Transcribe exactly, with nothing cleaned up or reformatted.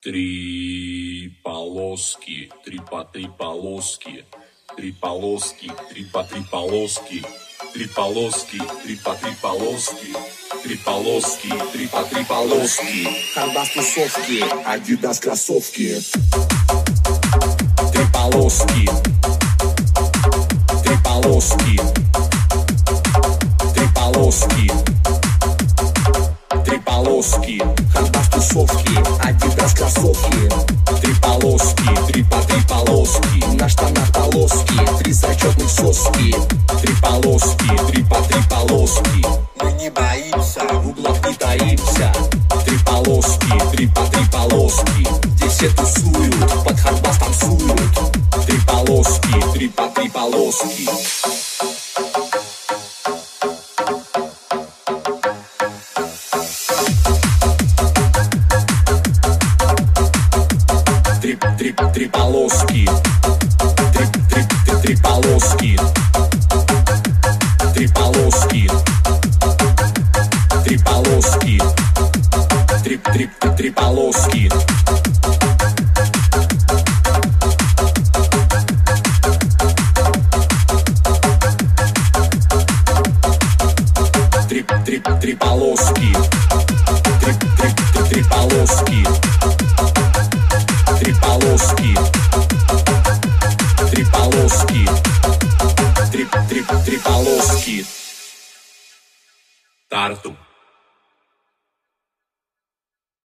Три полоски, три по три полоски, три полоски, три по три полоски, три полоски, три по три полоски, три полоски, три по три полоски. Хардас тусовки, Адидас кроссовки. Три полоски, три полоски, три полоски, три полоски. Хардас тусовки, Адидас кроссовки. Три полоски, три по три полоски, На штанах полоски, три зачетных соски. три полоски, три по три полоски. Мы не боимся, в углах не таимся. Три полоски, три по три полоски. Здесь все тусуют, под хардбас танцуют. Три полоски, три по три полоски. Три, три, три полоски. Три, три, три, три полоски. Три полоски. Три полоски. Три, три, три, три полоски. Три, три, три полоски. Три, три, три, три полоски. Три полоски. Три полоски. Три, три, три полоски. Тарту.